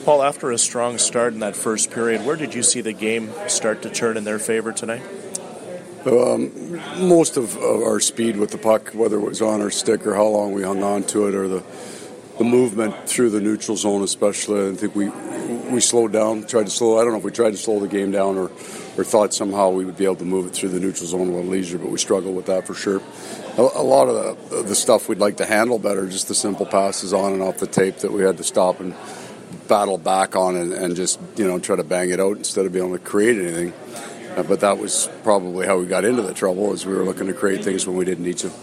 Paul, after a strong start in that first period, where did you see the game start to turn in their favor tonight? Most of our speed with the puck, whether it was on our stick or how long we hung on to it, or the movement through the neutral zone especially, I think we slowed down, I don't know if we tried to slow the game down or thought somehow we would be able to move it through the neutral zone a little easier, but we struggled with that for sure. A lot of the stuff we'd like to handle better, just the simple passes on and off the tape that we had to stop and battle back on and just try to bang it out instead of being able to create anything. But that was probably how we got into the trouble, as we were looking to create things when we didn't need to.